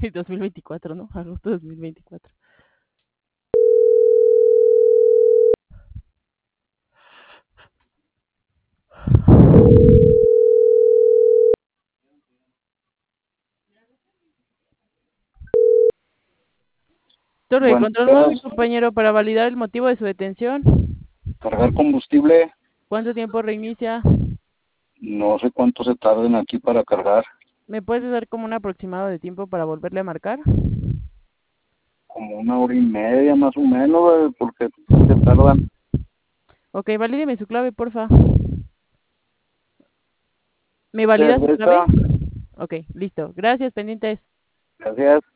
2024, ¿no? Agosto 2024. Torre de Buenos control móvil, días. compañero, para validar el motivo de su detención. Cargar combustible, ¿Cuánto tiempo reinicia? no sé cuánto se tarden aquí para cargar, ¿Me puedes dar como un aproximado de tiempo para volverle a marcar? como 1 hora y media más o menos, porque sí se tardan. Ok, valídeme su clave, porfa. ¿Me valida su clave? Cerveza, Ok, listo. Gracias, pendientes. gracias.